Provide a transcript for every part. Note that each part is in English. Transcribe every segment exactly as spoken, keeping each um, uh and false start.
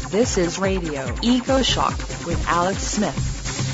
This is Radio Eco Shock with Alex Smith.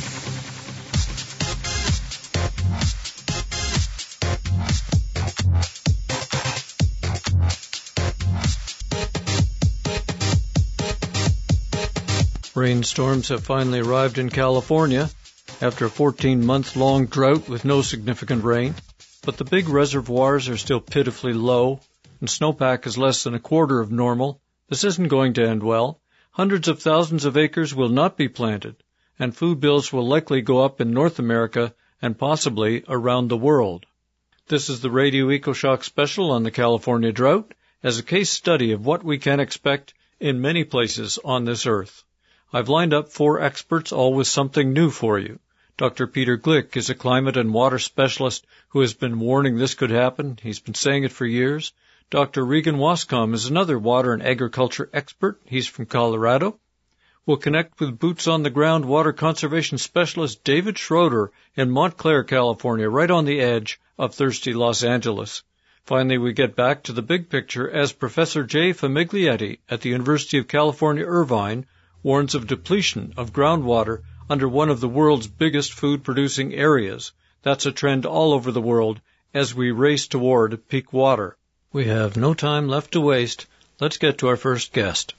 Rainstorms have finally arrived in California after a fourteen-month-long drought with no significant rain. But the big reservoirs are still pitifully low, and snowpack is less than a quarter of normal. This isn't going to end well. Hundreds of thousands of acres will not be planted, and food bills will likely go up in North America and possibly around the world. This is the Radio EcoShock special on the California drought as a case study of what we can expect in many places on this earth. I've lined up four experts, all with something new for you. Doctor Peter Glick is a climate and water specialist who has been warning this could happen. He's been saying it for years. Doctor Regan Wascom is another water and agriculture expert. He's from Colorado. We'll connect with boots-on-the-ground water conservation specialist David Schroeder in Montclair, California, right on the edge of thirsty Los Angeles. Finally, we get back to the big picture as Professor Jay Famiglietti at the University of California, Irvine, warns of depletion of groundwater under one of the world's biggest food-producing areas. That's a trend all over the world as we race toward peak water. We have no time left to waste. Let's get to our first guest.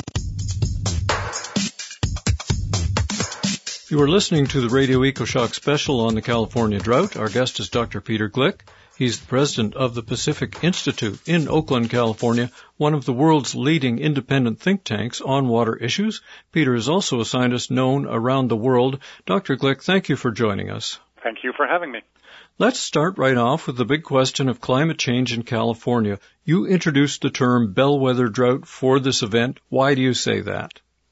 You are listening to the Radio EcoShock special on the California drought. Our guest is Doctor Peter Glick. He's the president of the Pacific Institute in Oakland, California, one of the world's leading independent think tanks on water issues. Peter is also a scientist known around the world. Doctor Glick, thank you for joining us. Thank you for having me. Let's start right off with the big question of climate change in California. You introduced the term bellwether drought for this event. Why do you say that?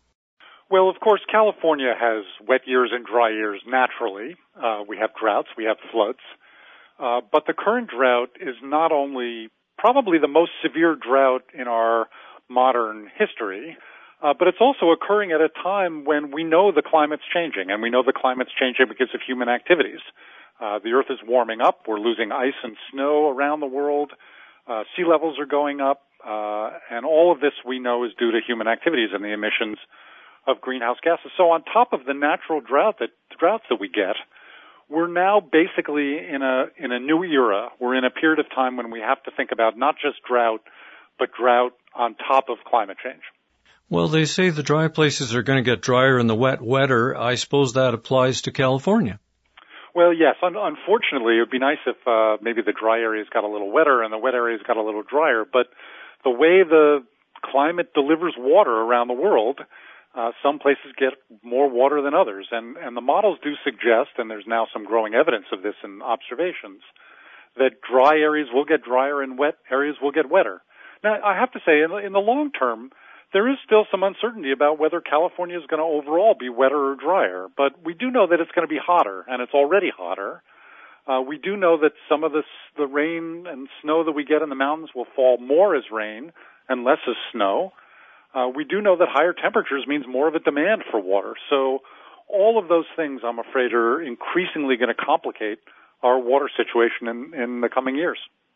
Well, of course, California has wet years and dry years naturally. Uh, we have droughts, we have floods. Uh, but the current drought is not only probably the most severe drought in our modern history, uh, but it's also occurring at a time when we know the climate's changing, and we know the climate's changing because of human activities. Uh, the Earth is warming up. We're losing ice and snow around the world. Uh, sea levels are going up, uh, and all of this we know is due to human activities and the emissions of greenhouse gases. So on top of the natural drought that droughts that we get, we're now basically in a in a new era. We're in a period of time when we have to think about not just drought, but drought on top of climate change. Well, they say the dry places are going to get drier and the wet wetter. I suppose that applies to California. Well, yes. Un- unfortunately, it would be nice if uh, maybe the dry areas got a little wetter and the wet areas got a little drier. But the way the climate delivers water around the world, Uh, some places get more water than others, and, and the models do suggest, and there's now some growing evidence of this in observations, that dry areas will get drier and wet areas will get wetter. Now, I have to say, in, in the long term, there is still some uncertainty about whether California is going to overall be wetter or drier, but we do know that it's going to be hotter, and it's already hotter. Uh, we do know that some of this, the rain and snow that we get in the mountains will fall more as rain and less as snow. Uh, we do know that higher temperatures means more of a demand for water. So all of those things, I'm afraid, are increasingly going to complicate our water situation in, in the coming years.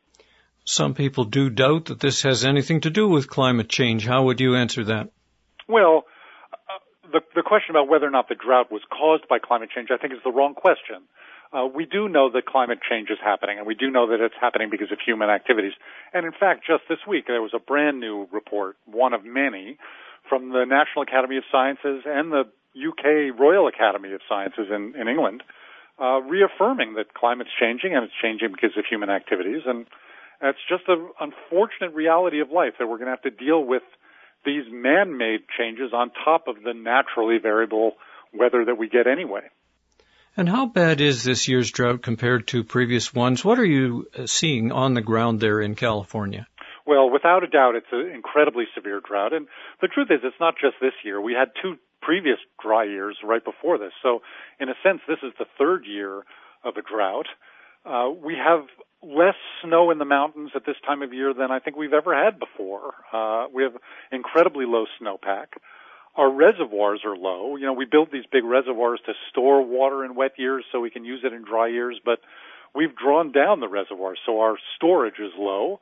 Some people do doubt that this has anything to do with climate change. How would you answer that? Well, uh, the, the question about whether or not the drought was caused by climate change, I think, is the wrong question. Uh, we do know that climate change is happening, and we do know that it's happening because of human activities. And in fact, just this week, there was a brand new report, one of many, from the National Academy of Sciences and the U K Royal Academy of Sciences in, in England, uh, reaffirming that climate's changing, and it's changing because of human activities. And it's just an unfortunate reality of life that we're going to have to deal with these man-made changes on top of the naturally variable weather that we get anyway. And how bad is this year's drought compared to previous ones? What are you seeing on the ground there in California? Well, without a doubt, it's an incredibly severe drought. And the truth is, it's not just this year. We had two previous dry years right before this. So in a sense, this is the third year of a drought. Uh, we have less snow in the mountains at this time of year than I think we've ever had before. Uh, we have incredibly low snowpack. Our reservoirs are low. You know, we build these big reservoirs to store water in wet years so we can use it in dry years, but we've drawn down the reservoirs, so our storage is low.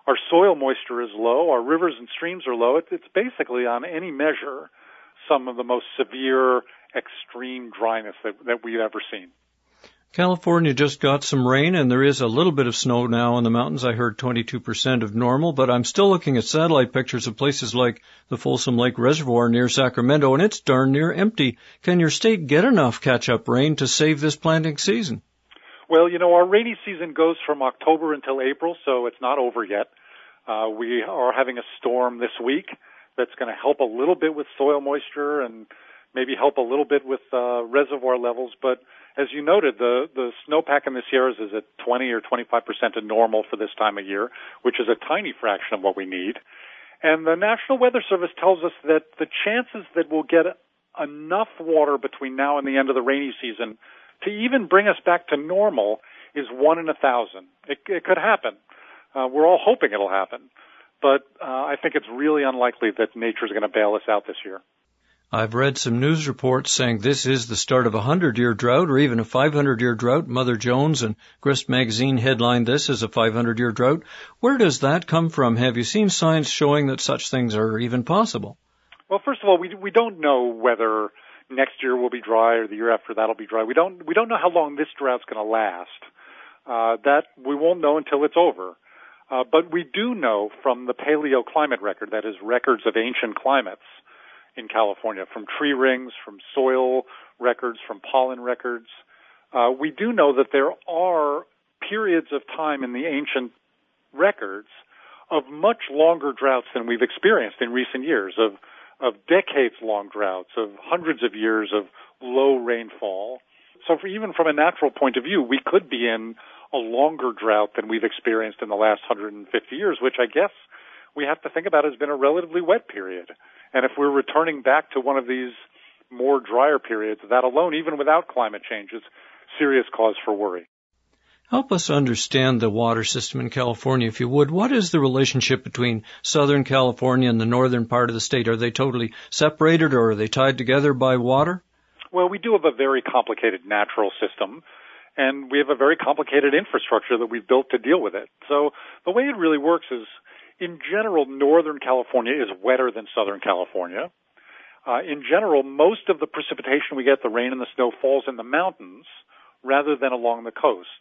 our soil moisture is low, our rivers and streams are low. It's, it's basically, on any measure, some of the most severe, extreme dryness that, that we've ever seen. California just got some rain, and there is a little bit of snow now in the mountains. I heard twenty-two percent of normal, but I'm still looking at satellite pictures of places like the Folsom Lake Reservoir near Sacramento, and it's darn near empty. Can your state get enough catch-up rain to save this planting season? Well, you know, our rainy season goes from October until April, so it's not over yet. Uh, we are having a storm this week that's going to help a little bit with soil moisture and maybe help a little bit with uh, reservoir levels, but as you noted, the, the snowpack in the Sierras is at twenty or twenty-five percent of normal for this time of year, which is a tiny fraction of what we need. And the National Weather Service tells us that the chances that we'll get enough water between now and the end of the rainy season to even bring us back to normal is one in a thousand. It, it could happen. Uh, we're all hoping it'll happen. But uh, I think it's really unlikely that nature's going to bail us out this year. I've read some news reports saying this is the start of a hundred-year drought or even a five hundred-year drought. Mother Jones and Grist Magazine headlined this as a five hundred-year drought. Where does that come from? Have you seen signs showing that such things are even possible? Well, first of all, we we don't know whether next year will be dry or the year after that will be dry. We don't we don't know how long this drought's going to last. Uh, that we won't know until it's over. Uh, but we do know from the paleoclimate record, that is records of ancient climates, in California, from tree rings, from soil records, from pollen records. Uh, we do know that there are periods of time in the ancient records of much longer droughts than we've experienced in recent years, of, of decades-long droughts, of hundreds of years of low rainfall. So for, even from a natural point of view, we could be in a longer drought than we've experienced in the last one hundred fifty years, which I guess we have to think about as been a relatively wet period. And if we're returning back to one of these more drier periods, that alone, even without climate change, is serious cause for worry. Help us understand the water system in California, if you would. What is the relationship between Southern California and the northern part of the state? Are they totally separated, or are they tied together by water? Well, we do have a very complicated natural system, and we have a very complicated infrastructure that we've built to deal with it. So the way it really works is, in general, Northern California is wetter than Southern California. Uh, in general, most of the precipitation we get, the rain and the snow, falls in the mountains rather than along the coasts.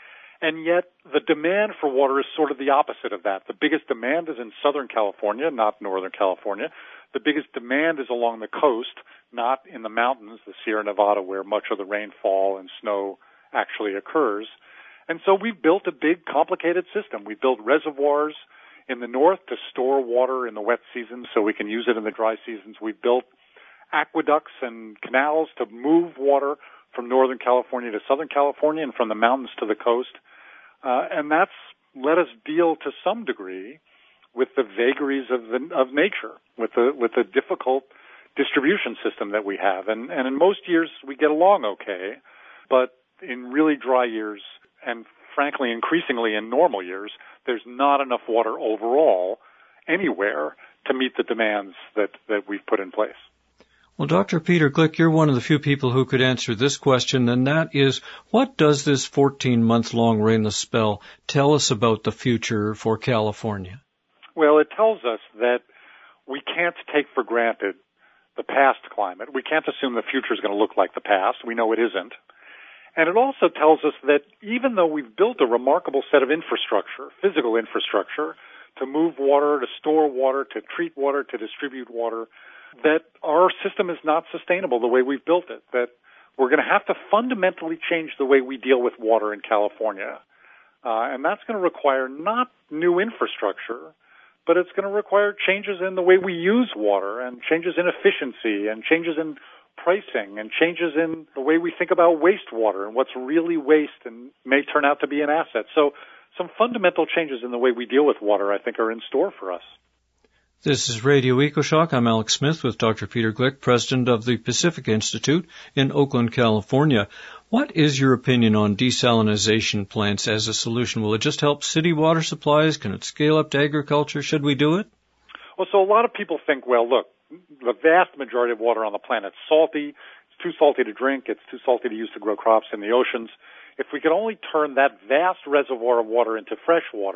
And yet, the demand for water is sort of the opposite of that. The biggest demand is in Southern California, not Northern California. The biggest demand is along the coast, not in the mountains, the Sierra Nevada, where much of the rainfall and snow actually occurs. And so we've built a big, complicated system. We built reservoirs in the north to store water in the wet seasons so we can use it in the dry seasons. We've built aqueducts and canals to move water from Northern California to Southern California and from the mountains to the coast. Uh, and that's let us deal to some degree with the vagaries of the, of nature, with the with the difficult distribution system that we have. And, and in most years we get along okay, but in really dry years, and frankly increasingly in normal years, there's not enough water overall anywhere to meet the demands that, that we've put in place. Well, Doctor Peter Glick, you're one of the few people who could answer this question, and that is, what does this fourteen-month-long rainless spell tell us about the future for California? Well, it tells us that we can't take for granted the past climate. We can't assume the future is going to look like the past. We know it isn't. And it also tells us that even though we've built a remarkable set of infrastructure, physical infrastructure, to move water, to store water, to treat water, to distribute water, that our system is not sustainable the way we've built it, that we're going to have to fundamentally change the way we deal with water in California. Uh, and that's going to require not new infrastructure, but it's going to require changes in the way we use water, and changes in efficiency, and changes in pricing, and changes in the way we think about wastewater and what's really waste and may turn out to be an asset. So some fundamental changes in the way we deal with water, I think, are in store for us. This is Radio EcoShock. I'm Alex Smith with Doctor Peter Glick, president of the Pacific Institute in Oakland, California. What is your opinion on desalination plants as a solution? Will it just help city water supplies? Can it scale up to agriculture? Should we do it? Well, so a lot of people think, well, look, the vast majority of water on the planet is salty. It's too salty to drink. It's too salty to use to grow crops in the oceans. If we could only turn that vast reservoir of water into fresh water,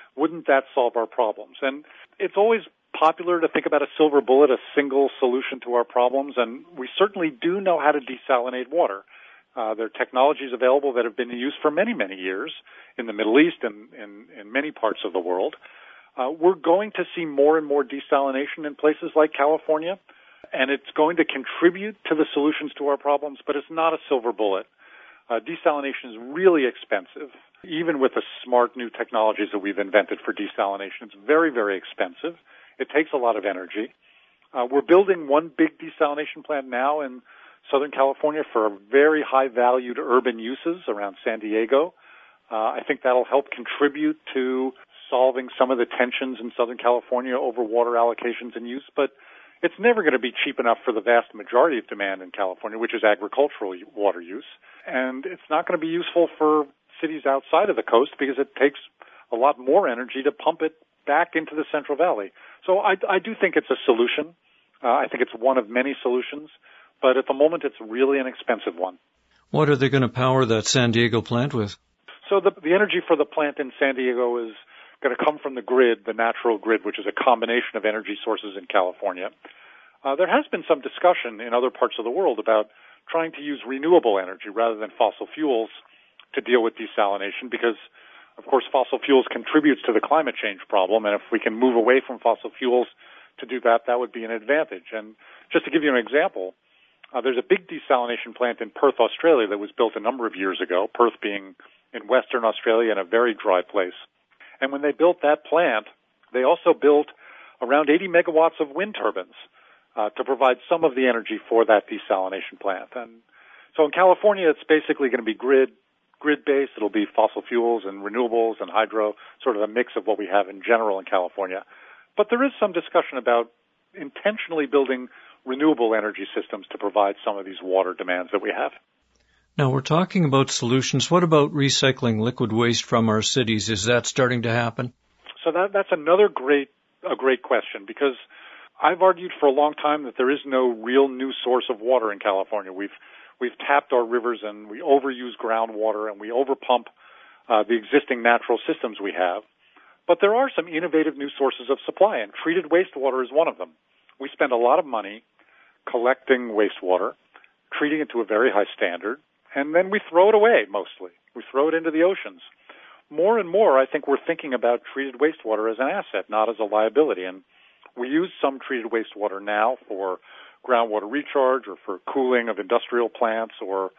wouldn't that solve our problems? And it's always popular to think about a silver bullet, a single solution to our problems, and we certainly do know how to desalinate water. Uh, there are technologies available that have been in use for many, many years in the Middle East and in, in many parts of the world. Uh, we're going to see more and more desalination in places like California, and it's going to contribute to the solutions to our problems, but it's not a silver bullet. Uh, desalination is really expensive, even with the smart new technologies that we've invented for desalination. It's very, very expensive. It takes a lot of energy. Uh, we're building one big desalination plant now in Southern California for very high-valued urban uses around San Diego. Uh, I think that'll help contribute to solving some of the tensions in Southern California over water allocations and use, but it's never going to be cheap enough for the vast majority of demand in California, which is agricultural water use. And it's not going to be useful for cities outside of the coast because it takes a lot more energy to pump it back into the Central Valley. So I, I do think it's a solution. Uh, I think it's one of many solutions, but at the moment it's really an expensive one. What are they going to power that San Diego plant with? So the, the energy for the plant in San Diego is going to come from the grid, the natural grid, which is a combination of energy sources in California. Uh, there has been some discussion in other parts of the world about trying to use renewable energy rather than fossil fuels to deal with desalination because, of course, fossil fuels contributes to the climate change problem, and if we can move away from fossil fuels to do that, that would be an advantage. And just to give you an example, uh, there's a big desalination plant in Perth, Australia that was built a number of years ago, Perth being in Western Australia and a very dry place. And when they built that plant, they also built around eighty megawatts of wind turbines uh, to provide some of the energy for that desalination plant. And so in California, it's basically going to be grid, grid-based. It'll be fossil fuels and renewables and hydro, sort of a mix of what we have in general in California. But there is some discussion about intentionally building renewable energy systems to provide some of these water demands that we have. Now, we're talking about solutions. What about recycling liquid waste from our cities? Is that starting to happen? So that, that's another great, a great question, because I've argued for a long time that there is no real new source of water in California. We've, we've tapped our rivers and we overuse groundwater and we overpump uh, the existing natural systems we have. But there are some innovative new sources of supply, and treated wastewater is one of them. We spend a lot of money collecting wastewater, treating it to a very high standard, and then we throw it away mostly. We throw it into the oceans. More and more, I think we're thinking about treated wastewater as an asset, not as a liability. And we use some treated wastewater now for groundwater recharge or for cooling of industrial plants or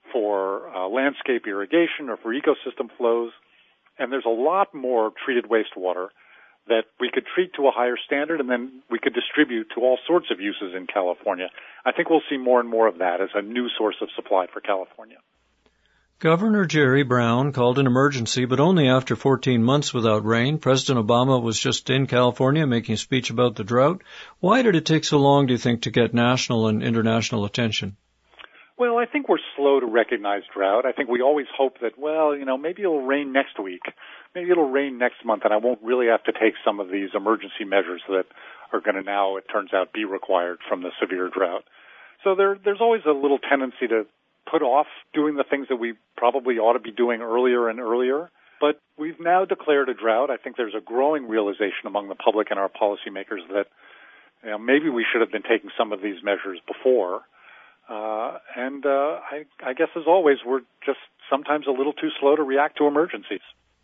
for uh, landscape irrigation or for ecosystem flows. And there's a lot more treated wastewater that we could treat to a higher standard and then we could distribute to all sorts of uses in California. I think we'll see more and more of that as a new source of supply for California. Governor Jerry Brown called an emergency, but only after fourteen months without rain. President Obama was just in California making a speech about the drought. Why did it take so long, do you think, to get national and international attention? Well, I think we're slow to recognize drought. I think we always hope that, well, you know, maybe it'll rain next week. Maybe it'll rain next month, and I won't really have to take some of these emergency measures that are going to now, it turns out, be required from the severe drought. So there, there's always a little tendency to put off doing the things that we probably ought to be doing earlier and earlier. But we've now declared a drought. I think there's a growing realization among the public and our policymakers that, you know, maybe we should have been taking some of these measures before. Uh, and uh, I, I guess, as always, we're just sometimes a little too slow to react to emergencies.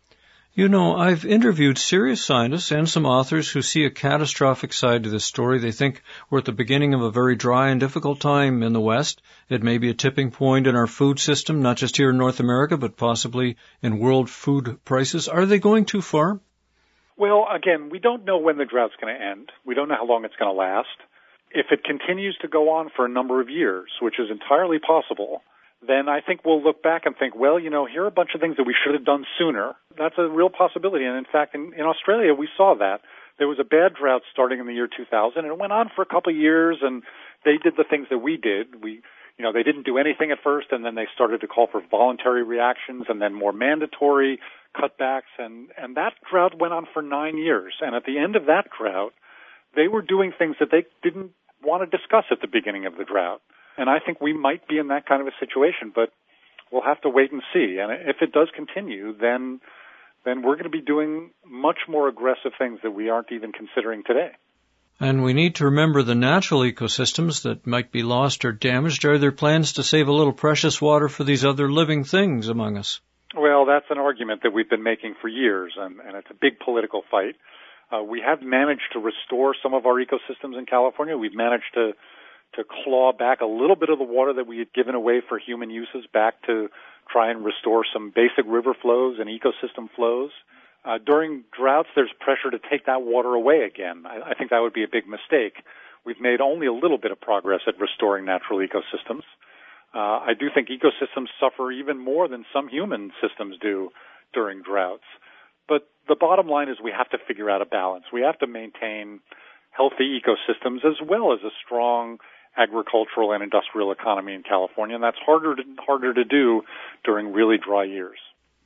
You know, I've interviewed serious scientists and some authors who see a catastrophic side to this story. They think we're at the beginning of a very dry and difficult time in the West. It may be a tipping point in our food system, not just here in North America, but possibly in world food prices. Are they going too far? Well, again, we don't know when the drought's going to end. We don't know how long it's going to last. If it continues to go on for a number of years, which is entirely possible, then I think we'll look back and think, well, you know, here are a bunch of things that we should have done sooner. That's a real possibility. And in fact, in, in Australia, we saw that. There was a bad drought starting in the year two thousand, and it went on for a couple of years, and they did the things that we did. We, you know, they didn't do anything at first, and then they started to call for voluntary reactions and then more mandatory cutbacks, and, and that drought went on for nine years. And at the end of that drought, they were doing things that they didn't want to discuss at the beginning of the drought. And I think we might be in that kind of a situation, but we'll have to wait and see. And if it does continue, then then we're going to be doing much more aggressive things that we aren't even considering today. And we need to remember the natural ecosystems that might be lost or damaged. Are there plans to save a little precious water for these other living things among us? Well, that's an argument that we've been making for years, and, and it's a big political fight. Uh, we have managed to restore some of our ecosystems in California. We've managed to to claw back a little bit of the water that we had given away for human uses back to try and restore some basic river flows and ecosystem flows. Uh, during droughts, there's pressure to take that water away again. I, I think that would be a big mistake. We've made only a little bit of progress at restoring natural ecosystems. Uh, I do think ecosystems suffer even more than some human systems do during droughts. But the bottom line is we have to figure out a balance. We have to maintain healthy ecosystems as well as a strong agricultural and industrial economy in California, and that's harder to, harder to do during really dry years.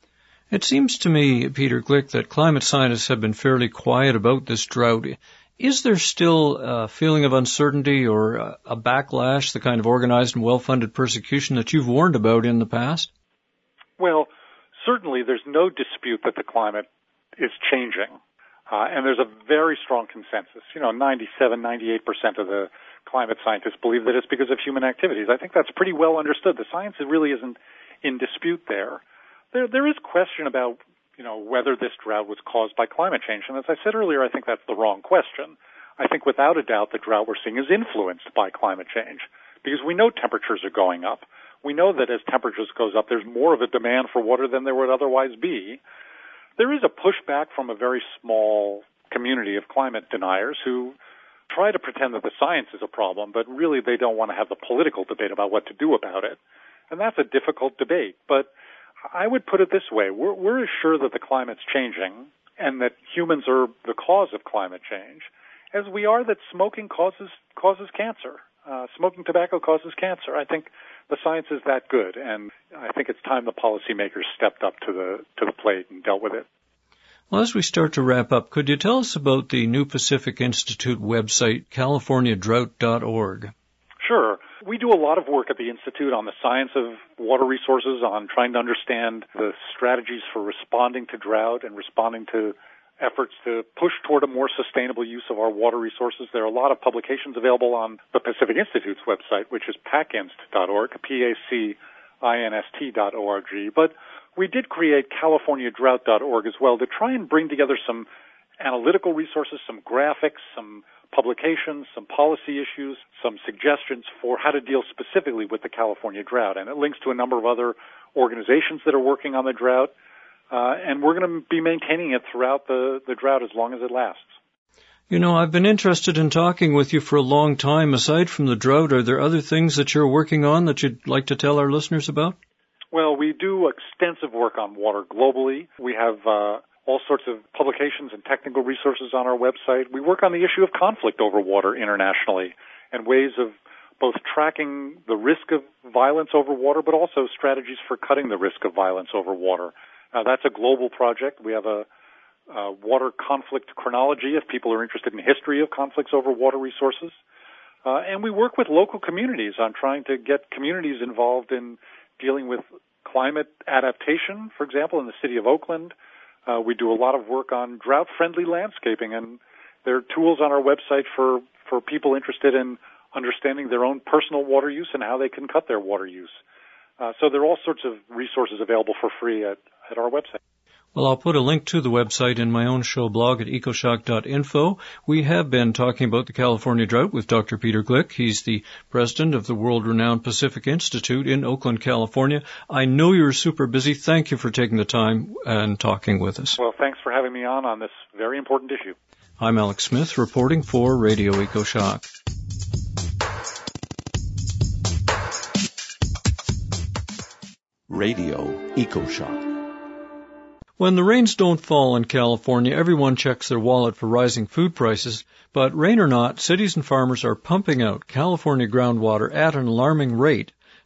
It seems to me, Peter Glick, that climate scientists have been fairly quiet about this drought. Is there still a feeling of uncertainty or a backlash, the kind of organized and well-funded persecution that you've warned about in the past? Well, certainly there's no dispute that the climate is changing, uh, and there's a very strong consensus. You know, ninety-seven, ninety-eight percent of the climate scientists believe that it's because of human activities. I think that's pretty well understood. The science really isn't in dispute there. There, there is question about, you know, whether this drought was caused by climate change. And as I said earlier, I think that's the wrong question. I think without a doubt the drought we're seeing is influenced by climate change because we know temperatures are going up. We know that as temperatures goes up, there's more of a demand for water than there would otherwise be. There is a pushback from a very small community of climate deniers who try to pretend that the science is a problem, but really they don't want to have the political debate about what to do about it. And that's a difficult debate. But I would put it this way. We're, we're as sure that the climate's changing and that humans are the cause of climate change as we are that smoking causes causes cancer. Uh, smoking tobacco causes cancer. I think the science is that good, and I think it's time the policymakers stepped up to the to the plate and dealt with it. Well, as we start to wrap up, could you tell us about the New Pacific Institute website, california drought dot org? Sure. We do a lot of work at the Institute on the science of water resources, on trying to understand the strategies for responding to drought and responding to efforts to push toward a more sustainable use of our water resources. There are a lot of publications available on the Pacific Institute's website, which is pacinst dot org, P A C I N S T dot O R G. But we did create california drought dot org as well to try and bring together some analytical resources, some graphics, some publications, some policy issues, some suggestions for how to deal specifically with the California drought. And it links to a number of other organizations that are working on the drought. Uh, and we're going to be maintaining it throughout the, the drought as long as it lasts. You know, I've been interested in talking with you for a long time. Aside from the drought, are there other things that you're working on that you'd like to tell our listeners about? Well, we do extensive work on water globally. We have uh, all sorts of publications and technical resources on our website. We work on the issue of conflict over water internationally and ways of both tracking the risk of violence over water, but also strategies for cutting the risk of violence over water. Uh, that's a global project. We have a, a water conflict chronology if people are interested in history of conflicts over water resources. Uh, and we work with local communities on trying to get communities involved in dealing with climate adaptation, for example, in the city of Oakland. Uh, we do a lot of work on drought-friendly landscaping, and there are tools on our website for, for people interested in understanding their own personal water use and how they can cut their water use. Uh, so there are all sorts of resources available for free at, at our website. Well, I'll put a link to the website in my own show blog at ecoshock dot info. We have been talking about the California drought with Doctor Peter Glick. He's the president of the world-renowned Pacific Institute in Oakland, California. I know you're super busy. Thank you for taking the time and talking with us. Well, thanks for having me on on this very important issue. I'm Alex Smith, reporting for Radio EcoShock. Radio EcoShock. When the rains don't fall in California, everyone checks their wallet for rising food prices. But rain or not, cities and farmers are pumping out California groundwater at an alarming rate.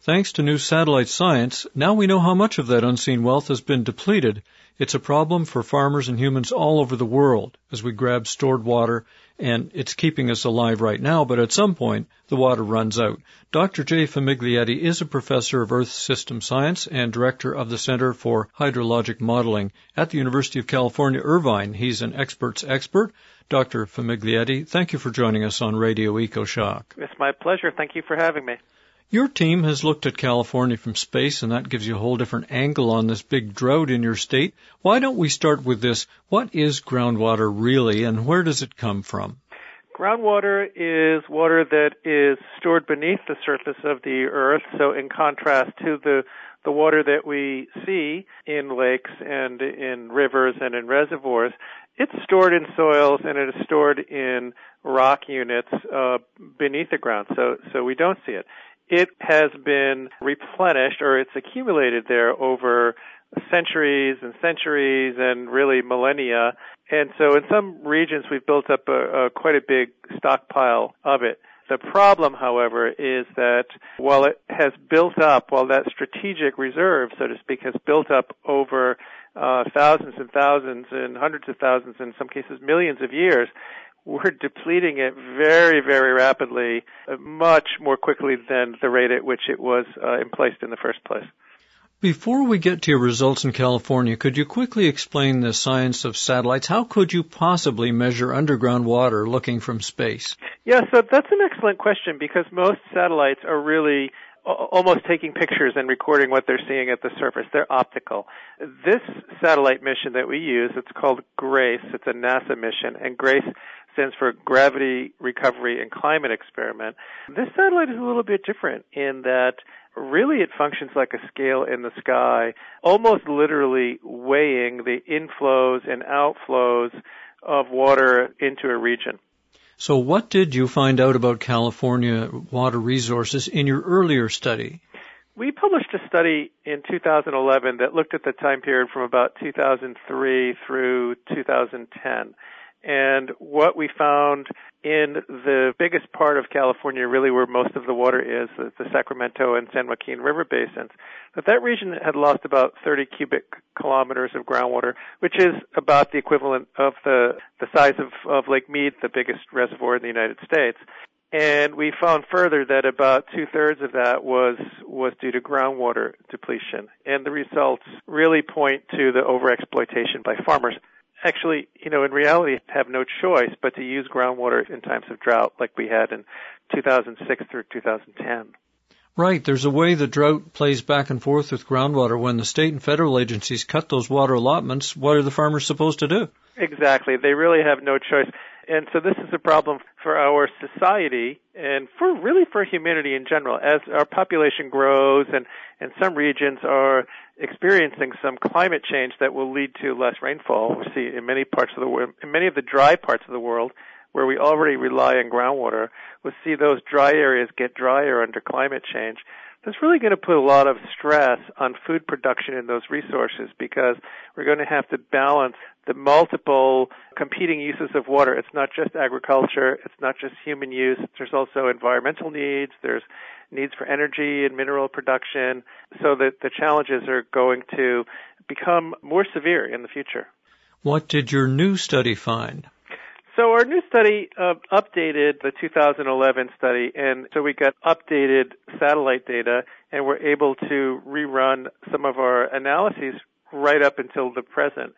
Thanks to new satellite science, now we know how much of that unseen wealth has been depleted. It's a problem for farmers and humans all over the world as we grab stored water, and it's keeping us alive right now, but at some point, the water runs out. Doctor Jay Famiglietti is a professor of Earth System Science and director of the Center for Hydrologic Modeling at the University of California, Irvine. He's an expert's expert. Doctor Famiglietti, thank you for joining us on Radio EcoShock. It's my pleasure. Thank you for having me. Your team has looked at California from space, and that gives you a whole different angle on this big drought in your state. Why don't we start with this? What is groundwater really, and where does it come from? Groundwater is water that is stored beneath the surface of the earth. So in contrast to the the water that we see in lakes and in rivers and in reservoirs, it's stored in soils and it is stored in rock units uh, beneath the ground. So so we don't see it. It has been replenished, or it's accumulated there over centuries and centuries and really millennia. And so in some regions, we've built up a, a quite a big stockpile of it. The problem, however, is that while it has built up, while that strategic reserve, so to speak, has built up over uh, thousands and thousands and hundreds of thousands, in some cases millions of years, we're depleting it very, very rapidly, uh, much more quickly than the rate at which it was uh, emplaced in the first place. Before we get to your results in California, could you quickly explain the science of satellites? How could you possibly measure underground water looking from space? Yeah, so that's an excellent question because most satellites are really almost taking pictures and recording what they're seeing at the surface. They're optical. This satellite mission that we use, it's called GRACE. It's a NASA mission, and GRACE stands for Gravity Recovery and Climate Experiment. This satellite is a little bit different in that really it functions like a scale in the sky, almost literally weighing the inflows and outflows of water into a region. So what did you find out about California water resources in your earlier study? We published a study in two thousand eleven that looked at the time period from about two thousand three through two thousand ten. And what we found in the biggest part of California, really where most of the water is, the, the Sacramento and San Joaquin River basins, that that region had lost about thirty cubic kilometers of groundwater, which is about the equivalent of the, the size of, of Lake Mead, the biggest reservoir in the United States. And we found further that about two-thirds of that was, was due to groundwater depletion. And the results really point to the overexploitation by farmers. Actually, you know, in reality, have no choice but to use groundwater in times of drought like we had in two thousand six through two thousand ten. Right. There's a way the drought plays back and forth with groundwater. When the state and federal agencies cut those water allotments, what are the farmers supposed to do? Exactly. They really have no choice. And so this is a problem for our society and for really for humanity in general. As our population grows and, and some regions are experiencing some climate change that will lead to less rainfall. We see in many parts of the world, in many of the dry parts of the world where we already rely on groundwater, we'll see those dry areas get drier under climate change. That's really going to put a lot of stress on food production in those resources because we're going to have to balance the multiple competing uses of water. It's not just agriculture. It's not just human use. There's also environmental needs. There's needs for energy and mineral production. So that the challenges are going to become more severe in the future. What did your new study find? So our new study uh, updated the two thousand eleven study, and so we got updated satellite data, and we're able to rerun some of our analyses right up until the present.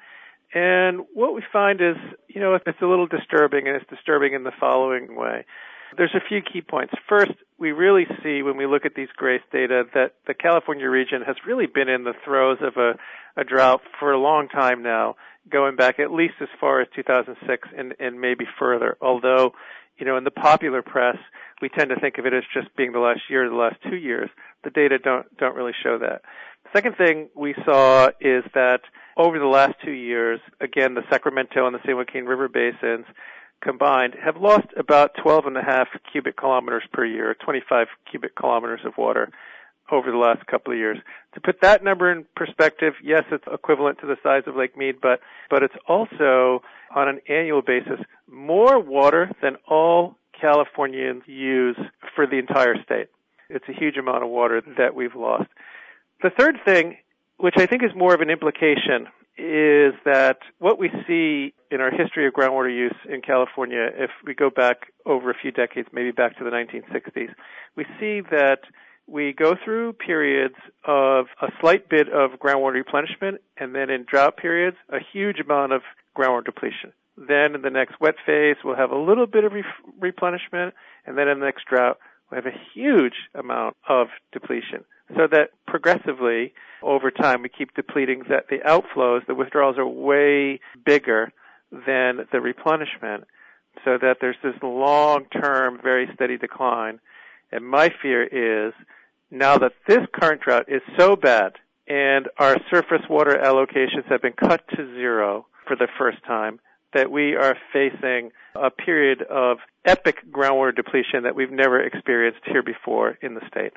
And what we find is, you know, it's a little disturbing, and it's disturbing in the following way. There's a few key points. First, we really see when we look at these GRACE data that the California region has really been in the throes of a, a drought for a long time now, going back at least as far as two thousand six and, and maybe further. Although, you know, in the popular press, we tend to think of it as just being the last year or the last two years. The data don't don't really show that. The second thing we saw is that over the last two years, again, the Sacramento and the San Joaquin River basins combined have lost about twelve and a half cubic kilometers per year, twenty-five cubic kilometers of water over the last couple of years. To put that number in perspective, yes, it's equivalent to the size of Lake Mead, but, but it's also, on an annual basis, more water than all Californians use for the entire state. It's a huge amount of water that we've lost. The third thing, which I think is more of an implication, is that what we see in our history of groundwater use in California, if we go back over a few decades, maybe back to the nineteen sixties, we see that we go through periods of a slight bit of groundwater replenishment, and then in drought periods, a huge amount of groundwater depletion. Then in the next wet phase, we'll have a little bit of re- replenishment, and then in the next drought, we'll have a huge amount of depletion. So that progressively, over time, we keep depleting, that the outflows, the withdrawals are way bigger than the replenishment, so that there's this long-term, very steady decline. And my fear is, now that this current drought is so bad, and our surface water allocations have been cut to zero for the first time, that we are facing a period of epic groundwater depletion that we've never experienced here before in the state.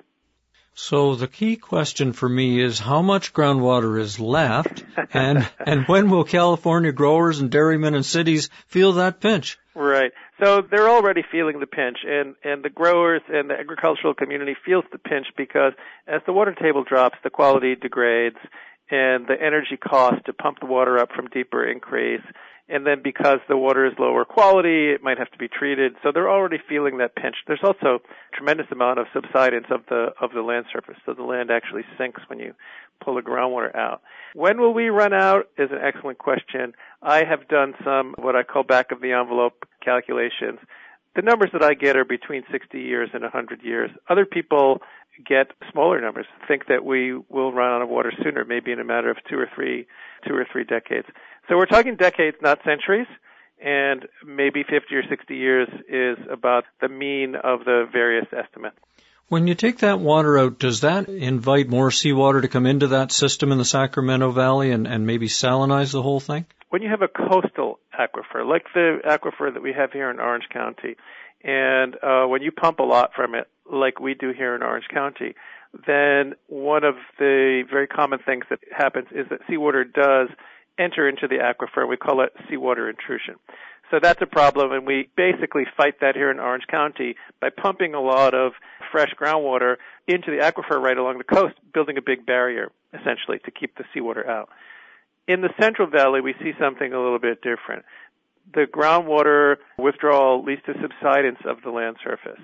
So the key question for me is how much groundwater is left, and and when will California growers and dairymen and cities feel that pinch? Right. So they're already feeling the pinch, and, and the growers and the agricultural community feels the pinch because as the water table drops, the quality degrades, and the energy cost to pump the water up from deeper increase. And then because the water is lower quality, it might have to be treated. So they're already feeling that pinch. There's also a tremendous amount of subsidence of the of the land surface. So the land actually sinks when you pull the groundwater out. When will we run out is an excellent question. I have done some what I call back of the envelope calculations. The numbers that I get are between sixty years and one hundred years. Other people get smaller numbers, think that we will run out of water sooner, maybe in a matter of two or three, two or three decades. So we're talking decades, not centuries, and maybe fifty or sixty years is about the mean of the various estimates. When you take that water out, does that invite more seawater to come into that system in the Sacramento Valley and, and maybe salinize the whole thing? When you have a coastal aquifer, like the aquifer that we have here in Orange County, and uh, when you pump a lot from it, like we do here in Orange County, then one of the very common things that happens is that seawater does enter into the aquifer. We call it seawater intrusion. So that's a problem, and we basically fight that here in Orange County by pumping a lot of fresh groundwater into the aquifer right along the coast, building a big barrier, essentially, to keep the seawater out. In the Central Valley, we see something a little bit different. The groundwater withdrawal leads to subsidence of the land surface.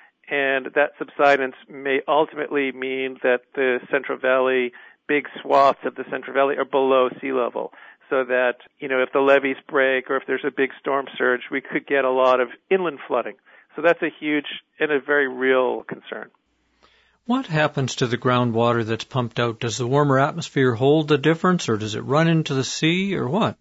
And that subsidence may ultimately mean that the Central Valley, big swaths of the Central Valley are below sea level. So that, you know, if the levees break or if there's a big storm surge, we could get a lot of inland flooding. So that's a huge and a very real concern. What happens to the groundwater that's pumped out? Does the warmer atmosphere hold the difference, or does it run into the sea, or what?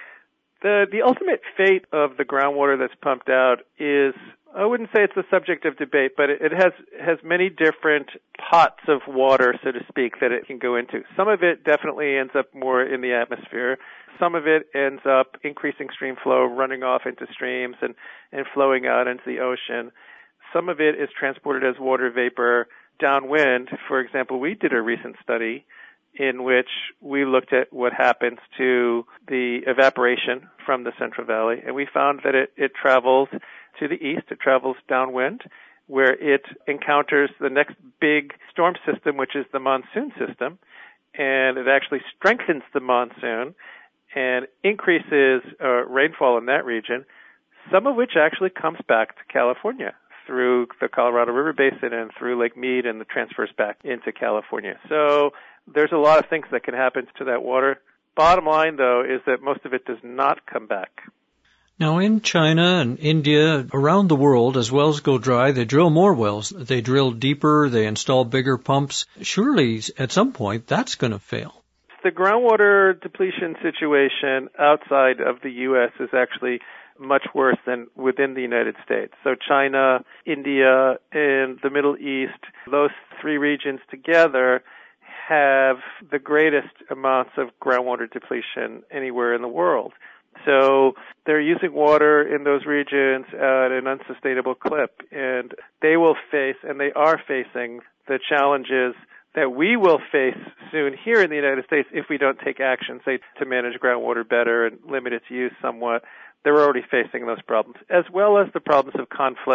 The the ultimate fate of the groundwater that's pumped out is, I wouldn't say it's the subject of debate, but it, it has has many different pots of water, so to speak, that it can go into. Some of it definitely ends up more in the atmosphere. Some of it ends up increasing stream flow, running off into streams and, and flowing out into the ocean. Some of it is transported as water vapor downwind. For example, we did a recent study in which we looked at what happens to the evaporation from the Central Valley, and we found that it, it travels to the east, it travels downwind, where it encounters the next big storm system, which is the monsoon system, and it actually strengthens the monsoon and increases uh, rainfall in that region, some of which actually comes back to California through the Colorado River Basin and through Lake Mead, and the transfers back into California. So there's a lot of things that can happen to that water. Bottom line, though, is that most of it does not come back. Now, in China and India, around the world, as wells go dry, they drill more wells. They drill deeper, they install bigger pumps. Surely, at some point, that's going to fail. The groundwater depletion situation outside of the U S is actually much worse than within the United States. So China, India, and the Middle East, those three regions together have the greatest amounts of groundwater depletion anywhere in the world. So they're using water in those regions at an unsustainable clip, and they will face, and they are facing, the challenges that we will face soon here in the United States if we don't take action, say, to manage groundwater better and limit its use somewhat. They're already facing those problems, as well as the problems of conflict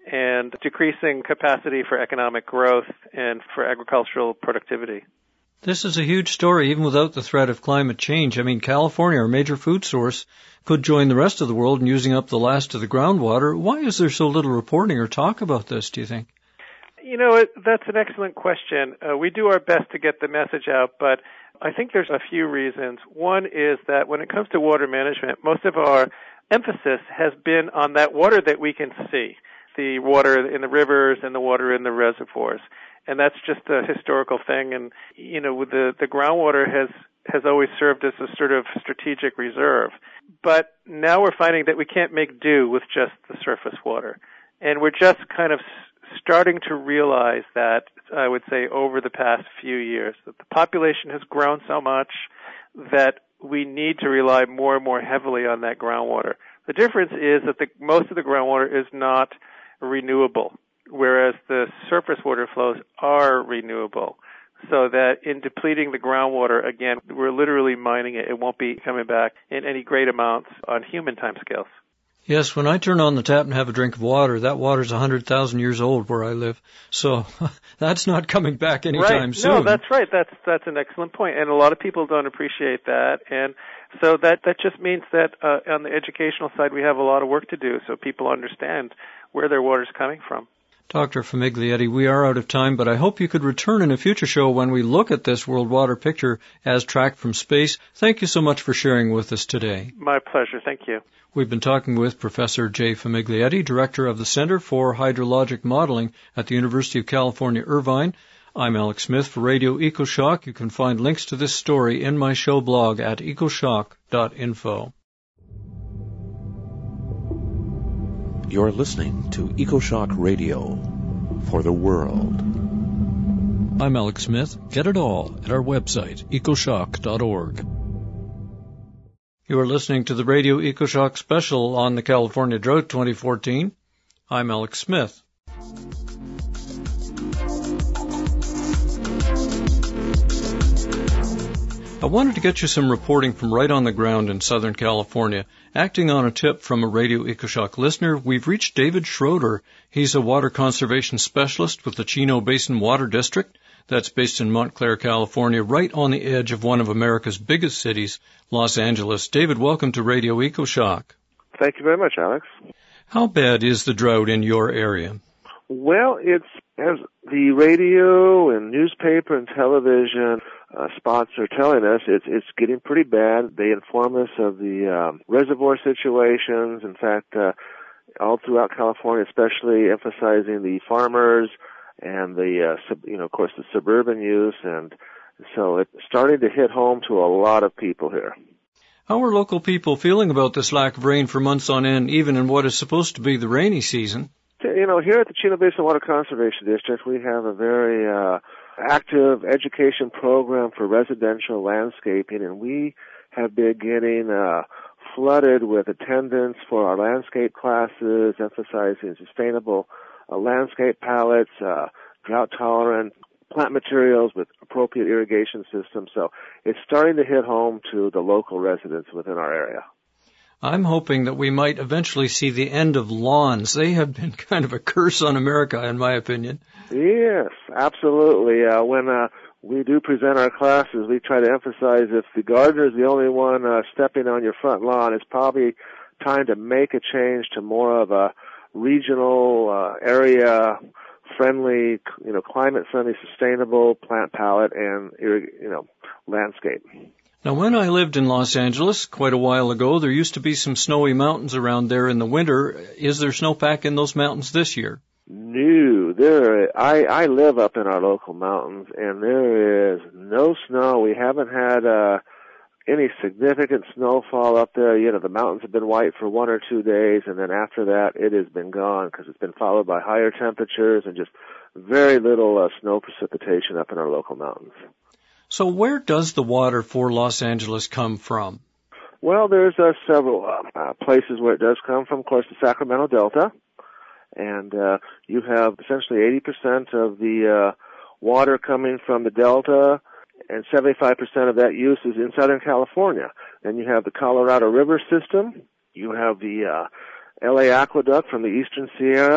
and decreasing capacity for economic growth and for agricultural productivity. This is a huge story, even without the threat of climate change. I mean, California, our major food source, could join the rest of the world in using up the last of the groundwater. Why is there so little reporting or talk about this, do you think? You know, it, that's an excellent question. Uh, we do our best to get the message out, but I think there's a few reasons. One is that when it comes to water management, most of our emphasis has been on that water that we can see, the water in the rivers and the water in the reservoirs. And that's just a historical thing. And, you know, the, the groundwater has, has always served as a sort of strategic reserve. But now we're finding that we can't make do with just the surface water. And we're just kind of starting to realize that, I would say, over the past few years, that the population has grown so much that we need to rely more and more heavily on that groundwater. The difference is that the, most of the groundwater is not renewable, whereas the surface water flows are renewable. So that in depleting the groundwater, again, we're literally mining it. It won't be coming back in any great amounts on human timescales. Yes, when I turn on the tap and have a drink of water, that water's one hundred thousand years old where I live. So that's not coming back anytime right. soon. No, that's right. That's that's an excellent point. And a lot of people don't appreciate that. And so that, that just means that uh, on the educational side, we have a lot of work to do so people understand where their water's coming from. Doctor Famiglietti, we are out of time, but I hope you could return in a future show when we look at this world water picture as tracked from space. Thank you so much for sharing with us today. My pleasure. Thank you. We've been talking with Professor Jay Famiglietti, Director of the Center for Hydrologic Modeling at the University of California, Irvine. I'm Alex Smith for Radio EcoShock. You can find links to this story in my show blog at ecoshock dot info. You're listening to EcoShock Radio for the world. I'm Alex Smith. Get it all at our website, ecoshock dot org. You are listening to the Radio EcoShock special on the California Drought twenty fourteen. I'm Alex Smith. I wanted to get you some reporting from right on the ground in Southern California. Acting on a tip from a Radio EcoShock listener, we've reached David Schroeder. He's a water conservation specialist with the Chino Basin Water District. That's based in Montclair, California, right on the edge of one of America's biggest cities, Los Angeles. David, welcome to Radio EcoShock. Thank you very much, Alex. How bad is the drought in your area? Well, it's, as the radio and newspaper and television uh, spots are telling us, it's it's getting pretty bad. They inform us of the um, reservoir situations. In fact, uh, all throughout California, especially emphasizing the farmers and the, uh, sub, you know, of course, the suburban use. And so it's starting to hit home to a lot of people here. How are local people feeling about this lack of rain for months on end, even in what is supposed to be the rainy season? You know, here at the Chino Basin Water Conservation District, we have a very uh, active education program for residential landscaping, and we have been getting uh, flooded with attendance for our landscape classes, emphasizing sustainable uh, landscape palettes, uh, drought-tolerant plant materials with appropriate irrigation systems. So it's starting to hit home to the local residents within our area. I'm hoping that we might eventually see the end of lawns. They have been kind of a curse on America, in my opinion. Yes, absolutely. Uh, when uh, we do present our classes, we try to emphasize if the gardener is the only one uh, stepping on your front lawn, it's probably time to make a change to more of a regional uh, area friendly, you know, climate-friendly, sustainable plant palette and, you know, landscape. Now, when I lived in Los Angeles quite a while ago, there used to be some snowy mountains around there in the winter. Is there snowpack in those mountains this year? No, there. I I live up in our local mountains, and there is no snow. We haven't had uh, any significant snowfall up there. You know, the mountains have been white for one or two days, and then after that, it has been gone because it's been followed by higher temperatures and just very little uh, snow precipitation up in our local mountains. So where does the water for Los Angeles come from? Well, there's uh, several uh, uh, places where it does come from. Of course, the Sacramento Delta. And uh, you have essentially eighty percent of the uh, water coming from the Delta, and seventy-five percent of that use is in Southern California. Then you have the Colorado River system. You have the uh, L A Aqueduct from the Eastern Sierra.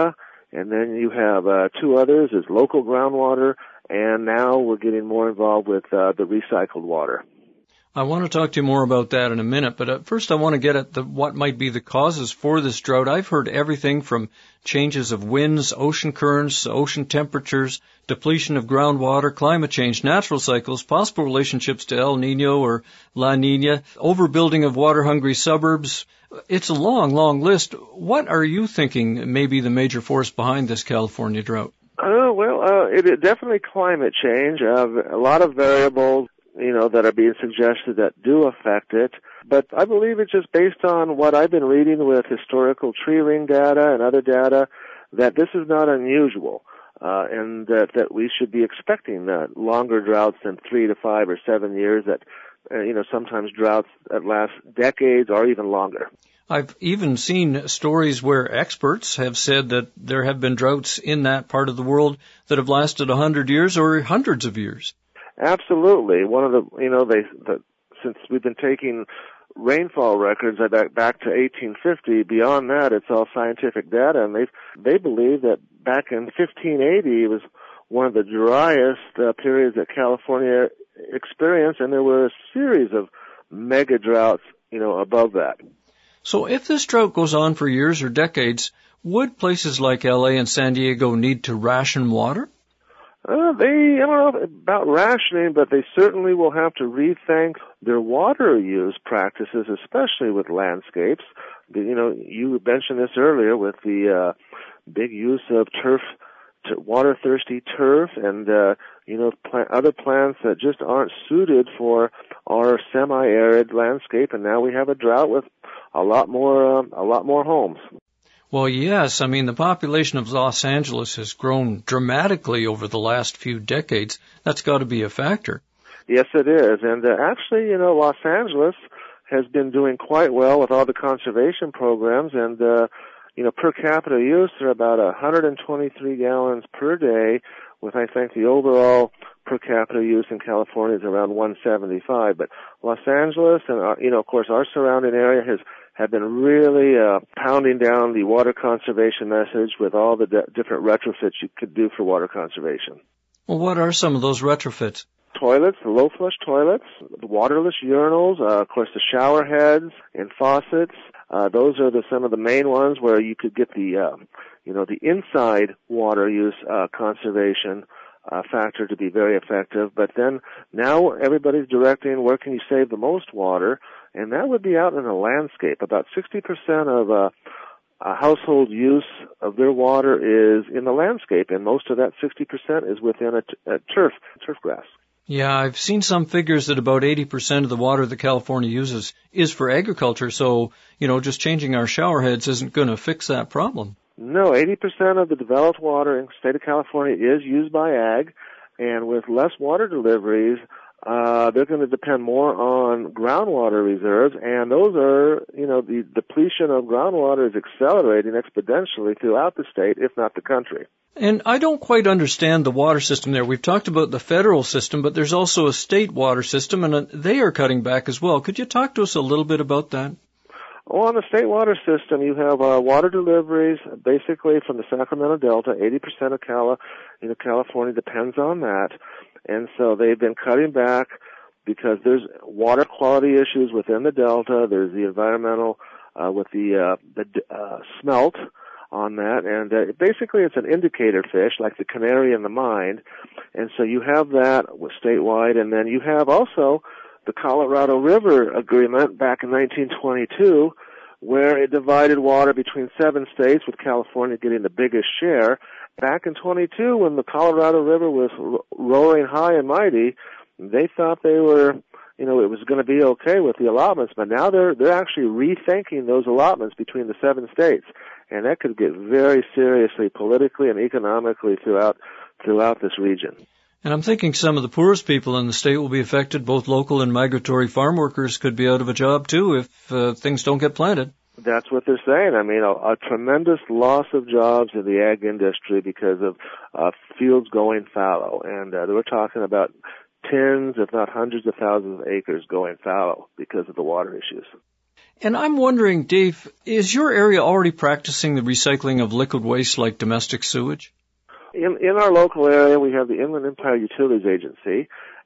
And then you have uh, two others, is local groundwater, and now we're getting more involved with uh, the recycled water. I want to talk to you more about that in a minute, but at first I want to get at the, what might be the causes for this drought. I've heard everything from changes of winds, ocean currents, ocean temperatures, depletion of groundwater, climate change, natural cycles, possible relationships to El Nino or La Nina, overbuilding of water-hungry suburbs. It's a long, long list. What are you thinking may be the major force behind this California drought? Oh, well, uh, it is definitely climate change. Uh, a lot of variables, you know, that are being suggested that do affect it. But I believe it's just based on what I've been reading with historical tree ring data and other data, that this is not unusual, uh, and that, that we should be expecting uh, longer droughts than three to five or seven years, that, uh, you know, sometimes droughts that last decades or even longer. I've even seen stories where experts have said that there have been droughts in that part of the world that have lasted a hundred years or hundreds of years. Absolutely. One of the, you know, they, the, since we've been taking rainfall records back, back to eighteen fifty, beyond that, it's all scientific data, and they they believe that back in fifteen eighty, it was one of the driest uh, periods that California experienced, and there were a series of mega droughts, you know, above that. So if this drought goes on for years or decades, would places like L A and San Diego need to ration water? Uh, they, I don't know about rationing, but they certainly will have to rethink their water use practices, especially with landscapes. You know, you mentioned this earlier with the uh, big use of turf, t- water-thirsty turf, and uh, you know, plant, other plants that just aren't suited for our semi-arid landscape. And now we have a drought with a lot more, uh, a lot more homes. Well, yes. I mean, the population of Los Angeles has grown dramatically over the last few decades. That's got to be a factor. Yes, it is. And uh, actually, you know, Los Angeles has been doing quite well with all the conservation programs. And, uh, you know, per capita use, they're about one hundred twenty-three gallons per day, with, I think, the overall per capita use in California is around one seventy-five. But Los Angeles and, uh, you know, of course, our surrounding area has have been really uh, pounding down the water conservation message with all the de- different retrofits you could do for water conservation. Well, what are some of those retrofits? Toilets, the low-flush toilets, the waterless urinals, uh, of course, the shower heads and faucets. Uh, those are the, some of the main ones where you could get the, uh, you know, the inside water use uh, conservation uh, factor to be very effective. But then now everybody's directing where can you save the most water, and that would be out in the landscape. About sixty percent of uh, a household use of their water is in the landscape, and most of that sixty percent is within a, t- a turf, turf grass. Yeah, I've seen some figures that about eighty percent of the water that California uses is for agriculture, so, you know, just changing our shower heads isn't going to fix that problem. No, eighty percent of the developed water in the state of California is used by ag, and with less water deliveries, uh, they're going to depend more on groundwater reserves, and those are, you know, the depletion of groundwater is accelerating exponentially throughout the state, if not the country. And I don't quite understand the water system there. We've talked about the federal system, but there's also a state water system, and they are cutting back as well. Could you talk to us a little bit about that? Well, on the state water system, you have uh, water deliveries basically from the Sacramento Delta. eighty percent of Cali- you know, California depends on that. And so they've been cutting back because there's water quality issues within the Delta. There's the environmental uh, with the, uh, the uh, smelt on that. And uh, basically it's an indicator fish like the canary in the mine. And so you have that with statewide. And then you have also the Colorado River Agreement back in nineteen twenty-two, where it divided water between seven states, with California getting the biggest share. Back in twenty-two, when the Colorado River was ro- roaring high and mighty, they thought they were, you know, it was going to be okay with the allotments, but now they're they're actually rethinking those allotments between the seven states, and that could get very seriously politically and economically throughout throughout this region. And I'm thinking some of the poorest people in the state will be affected. Both local and migratory farm workers could be out of a job, too, if uh, things don't get planted. That's what they're saying. I mean, a, a tremendous loss of jobs in the ag industry because of uh, fields going fallow. And uh, they were talking about tens, if not hundreds of thousands of acres going fallow because of the water issues. And I'm wondering, Dave, is your area already practicing the recycling of liquid waste like domestic sewage? In, in our local area, we have the Inland Empire Utilities Agency,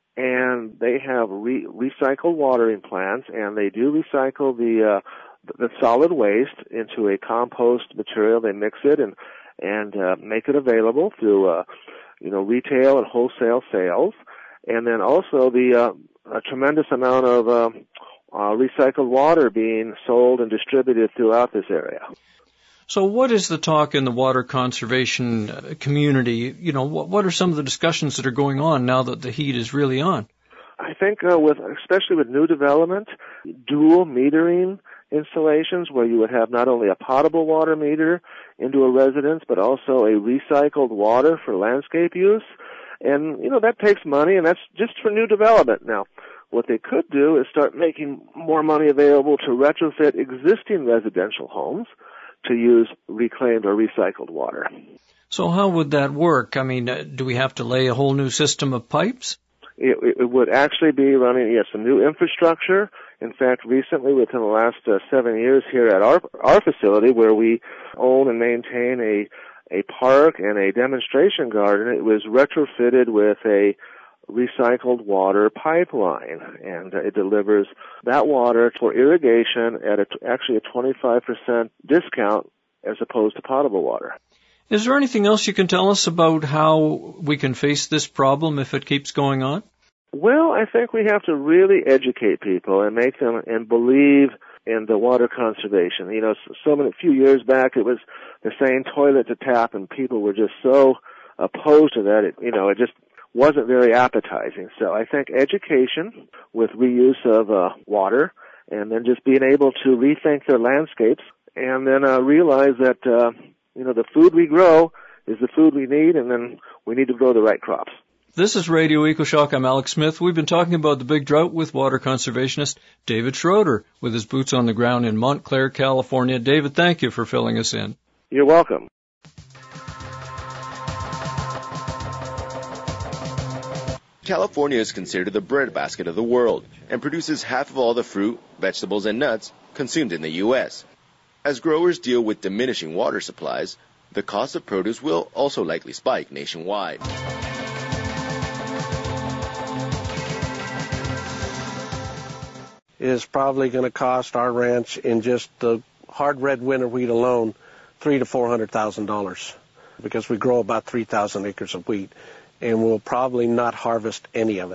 and they have re- recycled watering plants, and they do recycle the uh, the solid waste into a compost material. They mix it and and uh, make it available through uh, you know retail and wholesale sales, and then also the uh, a tremendous amount of uh, uh, recycled water being sold and distributed throughout this area. So what is the talk in the water conservation community? You know, what, what are some of the discussions that are going on now that the heat is really on? I think uh, with, especially with new development, dual metering installations where you would have not only a potable water meter into a residence, but also a recycled water for landscape use. And, you know, that takes money, and that's just for new development. Now, what they could do is start making more money available to retrofit existing residential homes to use reclaimed or recycled water. So how would that work? I mean, uh, do we have to lay a whole new system of pipes? It, it would actually be running, yes, some new infrastructure. In fact, recently, within the last uh, seven years here at our our facility, where we own and maintain a a park and a demonstration garden, it was retrofitted with a recycled water pipeline, and uh, it delivers that water for irrigation at a, actually a twenty-five percent discount as opposed to potable water. Is there anything else you can tell us about how we can face this problem if it keeps going on? Well, I think we have to really educate people and make them and believe in the water conservation. You know, so many, a few years back it was the saying toilet to tap, and people were just so opposed to that. It, you know, it just wasn't very appetizing. So I think education with reuse of uh, water, and then just being able to rethink their landscapes, and then uh, realize that uh, you know the food we grow is the food we need, and then we need to grow the right crops. This is Radio EcoShock. I'm Alex Smith. We've been talking about the big drought with water conservationist David Schroeder with his boots on the ground in Montclair, California. David, thank you for filling us in. You're welcome. California is considered the breadbasket of the world and produces half of all the fruit, vegetables, and nuts consumed in the U S. As growers deal with diminishing water supplies, the cost of produce will also likely spike nationwide. It is probably going to cost our ranch in just the hard red winter wheat alone three to four hundred thousand dollars, because we grow about three thousand acres of wheat, and we'll probably not harvest any of it.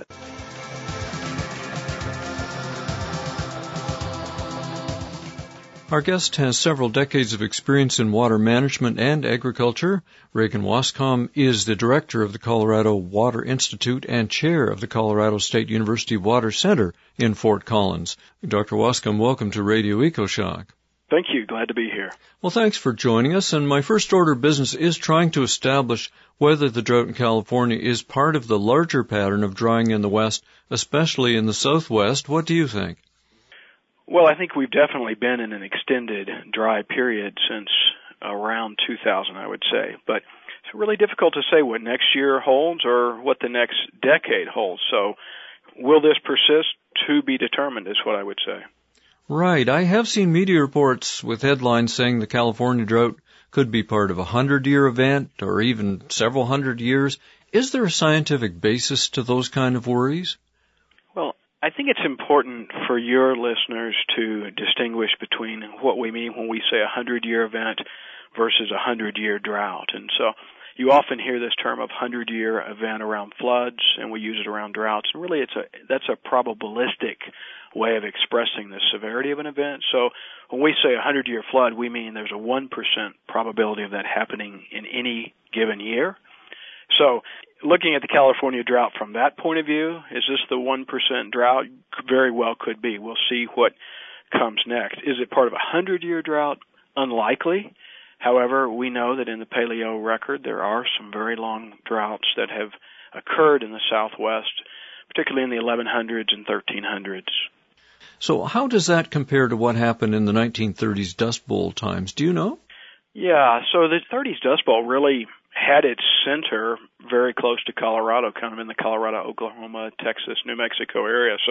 Our guest has several decades of experience in water management and agriculture. Reagan Wascom is the director of the Colorado Water Institute and chair of the Colorado State University Water Center in Fort Collins. Doctor Wascom, welcome to Radio EcoShock. Thank you. Glad to be here. Well, thanks for joining us. And my first order of business is trying to establish whether the drought in California is part of the larger pattern of drying in the West, especially in the Southwest. What do you think? Well, I think we've definitely been in an extended dry period since around two thousand, I would say. But it's really difficult to say what next year holds or what the next decade holds. So will this persist? To be determined is what I would say. Right. I have seen media reports with headlines saying the California drought could be part of a hundred-year event or even several hundred years. Is there a scientific basis to those kind of worries? Well, I think it's important for your listeners to distinguish between what we mean when we say a hundred-year event versus a hundred-year drought. And so you often hear this term of hundred-year event around floods, and we use it around droughts. And really, it's a that's a probabilistic way of expressing the severity of an event. So when we say a hundred-year flood, we mean there's a one percent probability of that happening in any given year. So looking at the California drought from that point of view, is this the one percent drought? Very well could be. We'll see what comes next. Is it part of a hundred-year drought? Unlikely. However, we know that in the paleo record, there are some very long droughts that have occurred in the Southwest, particularly in the eleven hundreds and thirteen hundreds. So how does that compare to what happened in the nineteen thirties Dust Bowl times? Do you know? Yeah, so the thirties Dust Bowl really had its center very close to Colorado, kind of in the Colorado, Oklahoma, Texas, New Mexico area. So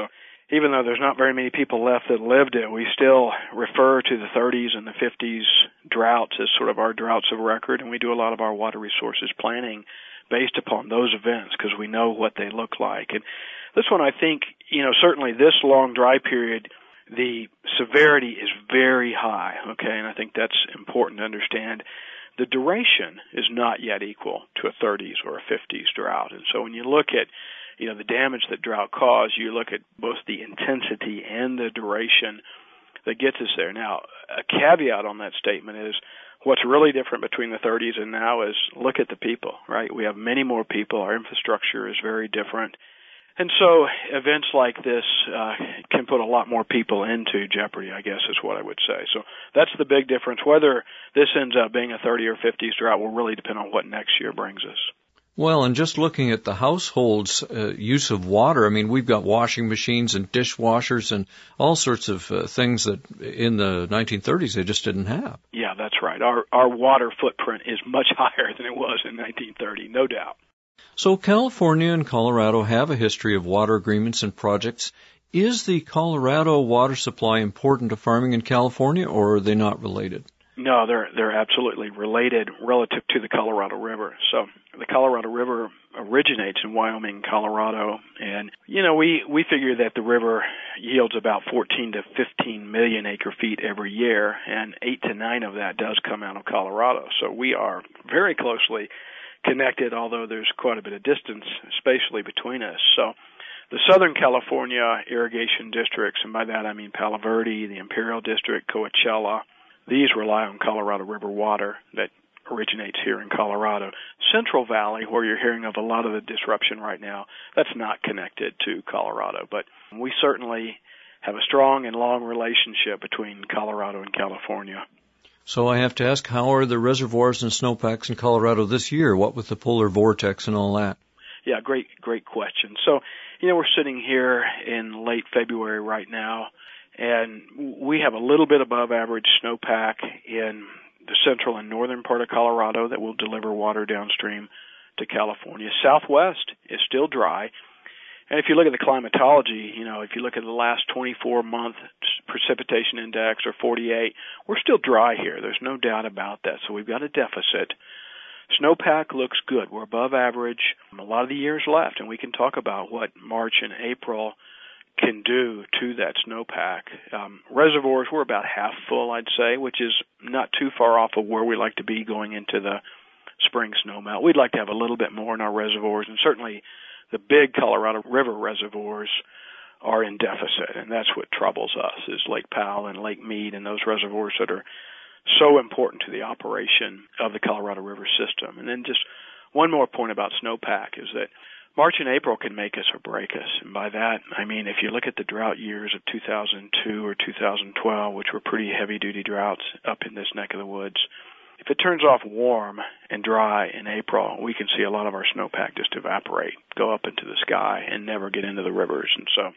even though there's not very many people left that lived it, we still refer to the thirties and the fifties droughts as sort of our droughts of record, and we do a lot of our water resources planning based upon those events because we know what they look like. And this one, I think, you know, certainly this long dry period, the severity is very high, okay, and I think that's important to understand. The duration is not yet equal to a thirties or a fifties drought. And so when you look at, you know, the damage that drought caused, you look at both the intensity and the duration that gets us there. Now, a caveat on that statement is what's really different between the thirties and now is look at the people, right? We have many more people. Our infrastructure is very different. And so events like this uh, can put a lot more people into jeopardy, I guess is what I would say. So that's the big difference. Whether this ends up being a thirty or fifties drought will really depend on what next year brings us. Well, and just looking at the household's uh, use of water, I mean, we've got washing machines and dishwashers and all sorts of uh, things that in the nineteen thirties they just didn't have. Yeah, that's right. Our our water footprint is much higher than it was in nineteen thirty, no doubt. So California and Colorado have a history of water agreements and projects. Is the Colorado water supply important to farming in California, or are they not related? No, they're they're absolutely related relative to the Colorado River. So the Colorado River originates in Wyoming, Colorado, and you know we we figure that the river yields about fourteen to fifteen million acre feet every year, and eight to nine of that does come out of Colorado. So we are very closely connected, although there's quite a bit of distance spatially between us. So the Southern California irrigation districts, and by that I mean Palo Verde, the Imperial District, Coachella, these rely on Colorado River water that originates here in Colorado. Central Valley, where you're hearing of a lot of the disruption right now, that's not connected to Colorado. But we certainly have a strong and long relationship between Colorado and California. So I have to ask, how are the reservoirs and snowpacks in Colorado this year? What with the polar vortex and all that? Yeah, great, great question. So, you know, we're sitting here in late February right now, and we have a little bit above average snowpack in the central and northern part of Colorado that will deliver water downstream to California. Southwest is still dry. And if you look at the climatology, you know, if you look at the last twenty-four month precipitation index or forty-eight, we're still dry here. There's no doubt about that. So we've got a deficit. Snowpack looks good. We're above average. A lot of the year's left, and we can talk about what March and April can do to that snowpack. Um, reservoirs, we're about half full, I'd say, which is not too far off of where we like to be going into the spring snowmelt. We'd like to have a little bit more in our reservoirs, and certainly the big Colorado River reservoirs are in deficit, and that's what troubles us, is Lake Powell and Lake Mead and those reservoirs that are so important to the operation of the Colorado River system. And then just one more point about snowpack is that March and April can make us or break us. And by that, I mean, if you look at the drought years of two thousand two or two thousand twelve, which were pretty heavy-duty droughts up in this neck of the woods, if it turns off warm and dry in April, we can see a lot of our snowpack just evaporate, go up into the sky, and never get into the rivers. And so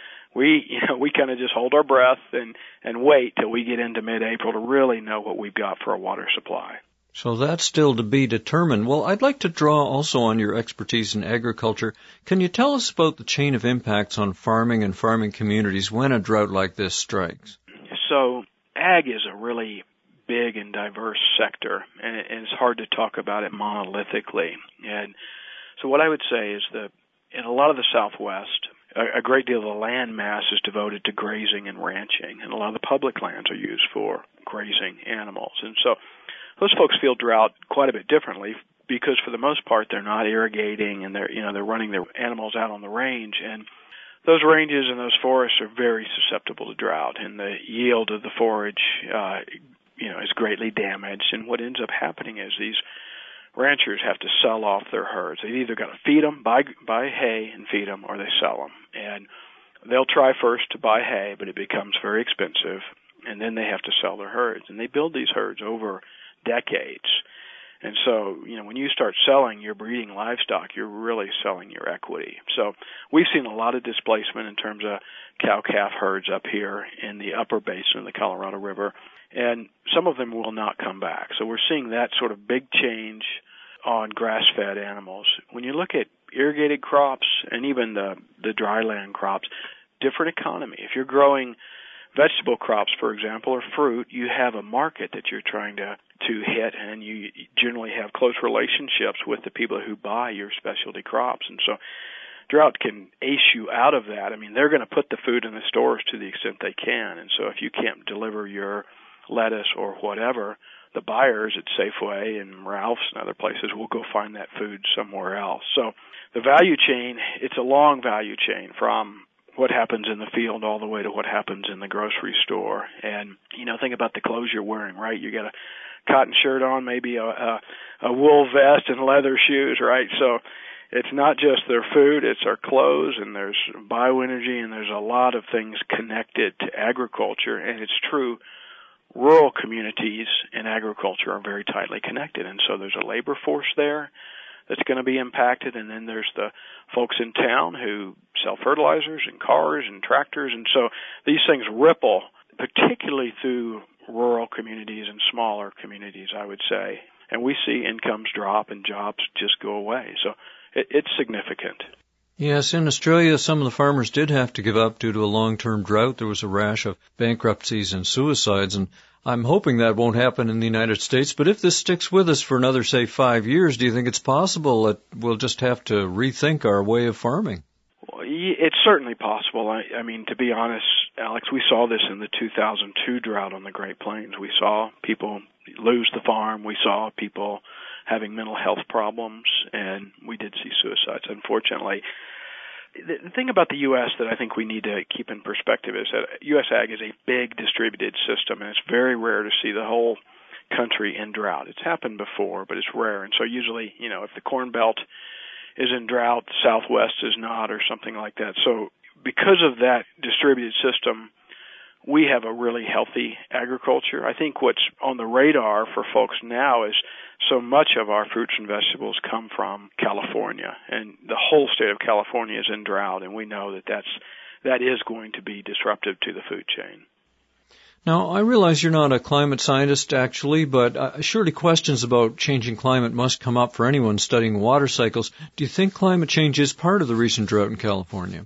we, you know, we kind of just hold our breath and, and wait till we get into mid-April to really know what we've got for a water supply. So that's still to be determined. Well, I'd like to draw also on your expertise in agriculture. Can you tell us about the chain of impacts on farming and farming communities when a drought like this strikes? So ag is a really big and diverse sector, and it's hard to talk about it monolithically. And so what I would say is that in a lot of the Southwest, a great deal of the land mass is devoted to grazing and ranching, and a lot of the public lands are used for grazing animals. And so those folks feel drought quite a bit differently because for the most part they're not irrigating and they're, you know, they're running their animals out on the range, and those ranges and those forests are very susceptible to drought, and the yield of the forage, uh, you know, is greatly damaged. And what ends up happening is these ranchers have to sell off their herds. They've either got to feed them, buy, buy hay and feed them, or they sell them. And they'll try first to buy hay, but it becomes very expensive, and then they have to sell their herds. And they build these herds over decades. And so, you know, when you start selling your breeding livestock, you're really selling your equity. So we've seen a lot of displacement in terms of cow-calf herds up here in the upper basin of the Colorado River, and some of them will not come back. So we're seeing that sort of big change on grass-fed animals. When you look at irrigated crops and even the, the dry land crops, different economy. If you're growing vegetable crops, for example, or fruit, you have a market that you're trying to, to hit, and you generally have close relationships with the people who buy your specialty crops. And so drought can ace you out of that. I mean, they're going to put the food in the stores to the extent they can. And so if you can't deliver your lettuce or whatever, the buyers at Safeway and Ralph's and other places will go find that food somewhere else. So the value chain, it's a long value chain from what happens in the field all the way to what happens in the grocery store. And, you know, think about the clothes you're wearing, right? You got a cotton shirt on, maybe a, a, a wool vest and leather shoes, right? So it's not just their food, it's our clothes, and there's bioenergy, and there's a lot of things connected to agriculture. And it's true, rural communities and agriculture are very tightly connected. And so there's a labor force there that's going to be impacted, and then there's the folks in town who sell fertilizers and cars and tractors, and so these things ripple, particularly through rural communities and smaller communities, I would say. And we see incomes drop and jobs just go away. So it, it's significant. Yes, in Australia, some of the farmers did have to give up due to a long-term drought. There was a rash of bankruptcies and suicides, and I'm hoping that won't happen in the United States. But if this sticks with us for another, say, five years, do you think it's possible that we'll just have to rethink our way of farming? Well, it's certainly possible. I, I mean, to be honest, Alex, we saw this in the two thousand two drought on the Great Plains. We saw people lose the farm. We saw people having mental health problems, and we did see suicides, unfortunately. The thing about the U S that I think we need to keep in perspective is that U S Ag is a big distributed system, and it's very rare to see the whole country in drought. It's happened before, but it's rare. And so usually, you know, if the Corn Belt is in drought, the Southwest is not, or something like that. So because of that distributed system, we have a really healthy agriculture. I think what's on the radar for folks now is so much of our fruits and vegetables come from California, and the whole state of California is in drought, and we know that that's, that is going to be disruptive to the food chain. Now, I realize you're not a climate scientist, actually, but uh, surely questions about changing climate must come up for anyone studying water cycles. Do you think climate change is part of the recent drought in California?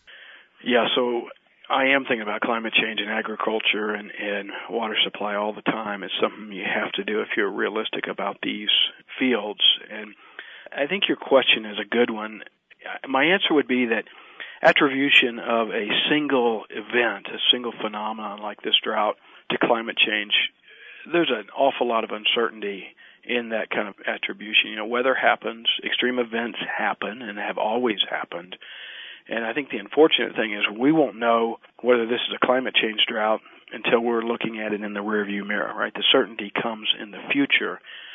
Yeah, so I am thinking about climate change in agriculture and, and water supply all the time. It's something you have to do if you're realistic about these fields. And I think your question is a good one. My answer would be that attribution of a single event, a single phenomenon like this drought to climate change, there's an awful lot of uncertainty in that kind of attribution. You know, weather happens, extreme events happen, and have always happened. And I think the unfortunate thing is we won't know whether this is a climate change drought until we're looking at it in the rearview mirror, right? The certainty comes in the future.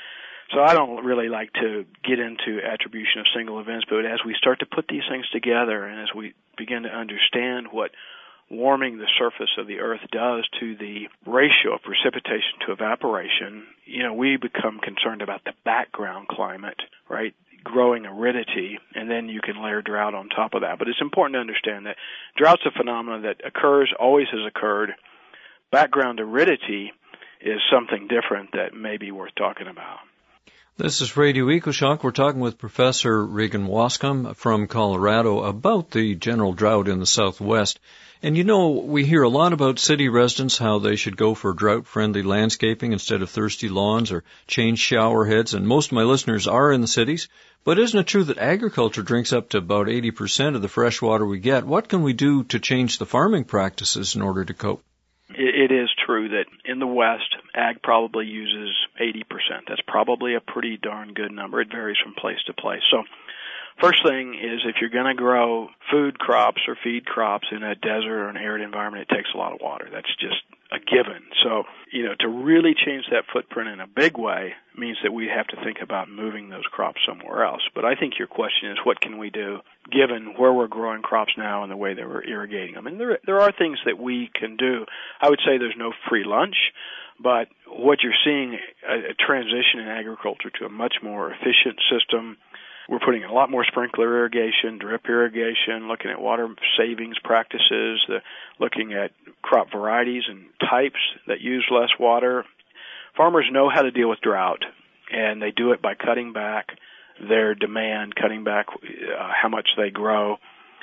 So I don't really like to get into attribution of single events, but as we start to put these things together and as we begin to understand what warming the surface of the earth does to the ratio of precipitation to evaporation, you know, we become concerned about the background climate, right? Growing aridity, and then you can layer drought on top of that. But it's important to understand that drought's a phenomenon that occurs, always has occurred. Background aridity is something different that may be worth talking about. This is Radio EcoShock. We're talking with Professor Regan Wascom from Colorado about the general drought in the Southwest. And you know, we hear a lot about city residents, how they should go for drought-friendly landscaping instead of thirsty lawns or change shower heads, and most of my listeners are in the cities. But isn't it true that agriculture drinks up to about eighty percent of the fresh water we get? What can we do to change the farming practices in order to cope? It is true that in the West, ag probably uses eighty percent. That's probably a pretty darn good number. It varies from place to place. So first thing is if you're going to grow food crops or feed crops in a desert or an arid environment, it takes a lot of water. That's just a given. So, you know, to really change that footprint in a big way means that we have to think about moving those crops somewhere else. But I think your question is what can we do given where we're growing crops now and the way that we're irrigating them? And there, there are things that we can do. I would say there's no free lunch, but what you're seeing, a, a transition in agriculture to a much more efficient system. We're putting in a lot more sprinkler irrigation, drip irrigation, looking at water savings practices, the, looking at crop varieties and types that use less water. Farmers know how to deal with drought, and they do it by cutting back their demand, cutting back uh, how much they grow.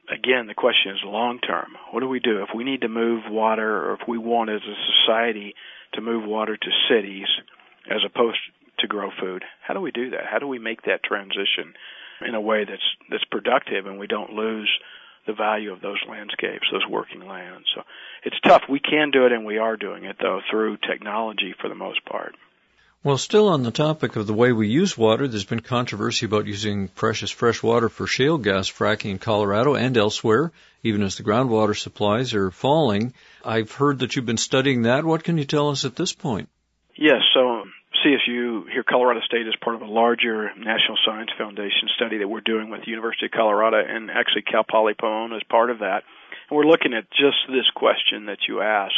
again, the question is long term. What do we do if we need to move water, or if we want as a society to move water to cities as opposed to grow food? How do we do that? How do we make that transition in a way that's that's productive and we don't lose the value of those landscapes, those working lands? So it's tough. We can do it, and we are doing it, though, through technology for the most part. Well, still on the topic of the way we use water, there's been controversy about using precious fresh water for shale gas fracking in Colorado and elsewhere, even as the groundwater supplies are falling. I've heard that you've been studying that. What can you tell us at this point? Yes, so C S U here, Colorado State, is part of a larger National Science Foundation study that we're doing with the University of Colorado, and actually Cal Poly Pomona is part of that. And we're looking at just this question that you ask.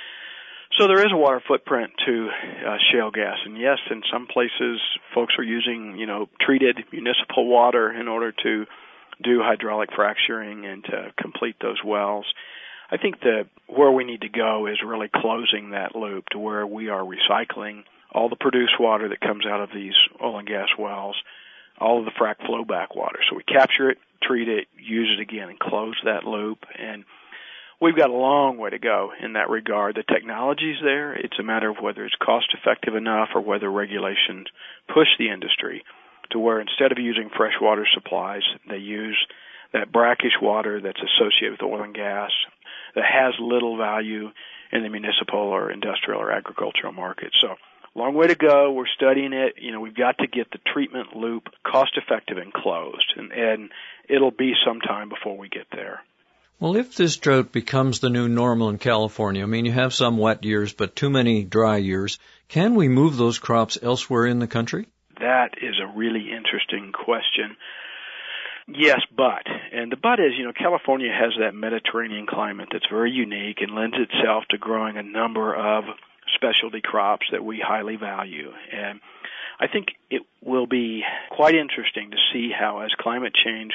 So there is a water footprint to uh, shale gas, and yes, in some places folks are using, you know, treated municipal water in order to do hydraulic fracturing and to complete those wells. I think that where we need to go is really closing that loop to where we are recycling all the produced water that comes out of these oil and gas wells, all of the frac flowback water. So we capture it, treat it, use it again, and close that loop. And we've got a long way to go in that regard. The technology's there. It's a matter of whether it's cost-effective enough or whether regulations push the industry to where instead of using freshwater supplies, they use that brackish water that's associated with oil and gas that has little value in the municipal or industrial or agricultural market. So long way to go. We're studying it. You know, we've got to get the treatment loop cost-effective and closed, and, and it'll be some time before we get there. Well, if this drought becomes the new normal in California, I mean, you have some wet years, but too many dry years, can we move those crops elsewhere in the country? That is a really interesting question. Yes, but. And the but is, you know, California has that Mediterranean climate that's very unique and lends itself to growing a number of specialty crops that we highly value. And I think it will be quite interesting to see how, as climate change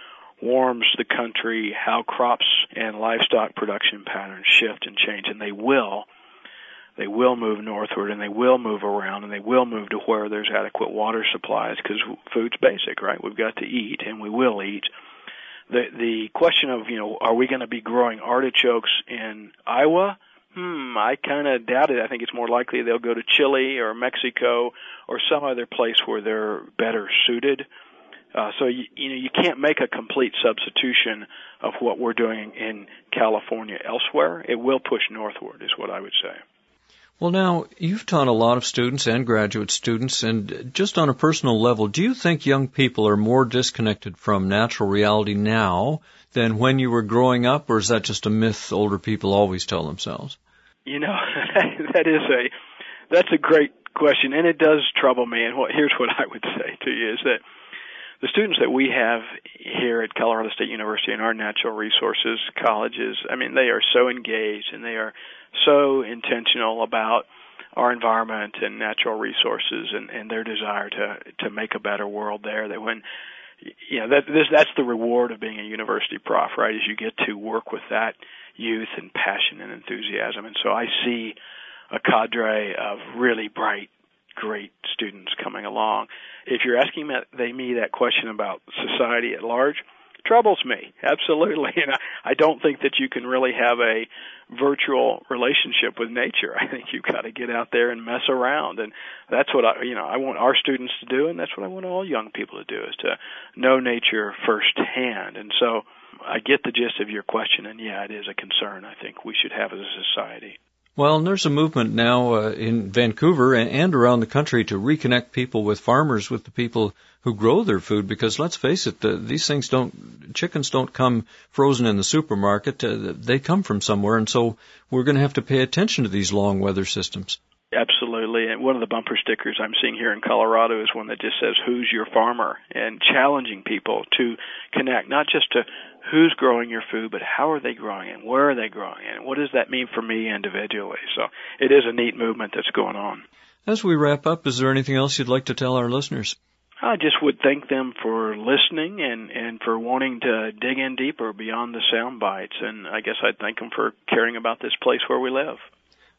warms the country, how crops and livestock production patterns shift and change, and they will. They will move northward, and they will move around, and they will move to where there's adequate water supplies, because food's basic, right? We've got to eat, and we will eat. The the question of, you know, are we going to be growing artichokes in Iowa? Hmm, I kind of doubt it. I think it's more likely they'll go to Chile or Mexico or some other place where they're better suited. Uh, so, you, you know, you can't make a complete substitution of what we're doing in California elsewhere. It will push northward, is what I would say. Well, now, you've taught a lot of students and graduate students, and just on a personal level, do you think young people are more disconnected from natural reality now than when you were growing up, or is that just a myth older people always tell themselves? You know, that is a, that's a great question, and it does trouble me, and what, here's what I would say to you is that the students that we have here at Colorado State University in our natural resources colleges, I mean, they are so engaged and they are so intentional about our environment and natural resources and, and their desire to to make a better world there. That when, you know, that this that's the reward of being a university prof, right? Is you get to work with that youth and passion and enthusiasm. And so I see a cadre of really bright, great students coming along. If you're asking me that question about society at large, it troubles me, absolutely. And I, I don't think that you can really have a virtual relationship with nature. I think you've got to get out there and mess around. And that's what I, you know, I want our students to do, and that's what I want all young people to do, is to know nature firsthand. And so I get the gist of your question, and yeah, it is a concern I think we should have as a society. Well, and there's a movement now uh, in Vancouver and, and around the country to reconnect people with farmers, with the people who grow their food, because let's face it, the, these things don't, chickens don't come frozen in the supermarket. Uh, they come from somewhere, and so we're going to have to pay attention to these long weather systems. Absolutely. And one of the bumper stickers I'm seeing here in Colorado is one that just says, "Who's your farmer?" and challenging people to connect, not just to who's growing your food, but how are they growing it, where are they growing it, and what does that mean for me individually? So it is a neat movement that's going on. As we wrap up, is there anything else you'd like to tell our listeners? I just would thank them for listening and, and for wanting to dig in deeper beyond the sound bites. And I guess I'd thank them for caring about this place where we live.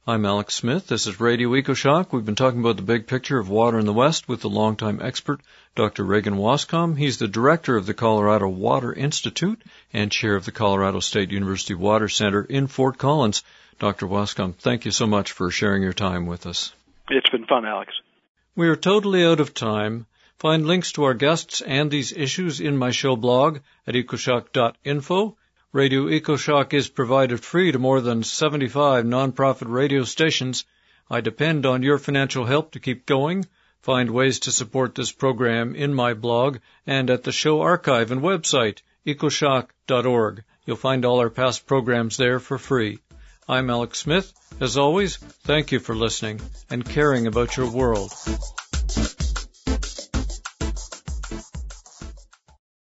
I'm Alex Smith. This is Radio EcoShock. We've been talking about the big picture of water in the West with the longtime expert, Doctor Reagan Wascom. He's the director of the Colorado Water Institute and chair of the Colorado State University Water Center in Fort Collins. Doctor Wascom, thank you so much for sharing your time with us. It's been fun, Alex. We are totally out of time. Find links to our guests and these issues in my show blog at ecoshock dot info. Radio EcoShock is provided free to more than seventy-five nonprofit radio stations. I depend on your financial help to keep going. Find ways to support this program in my blog and at the show archive and website, ecoshock dot org. You'll find all our past programs there for free. I'm Alex Smith. As always, thank you for listening and caring about your world.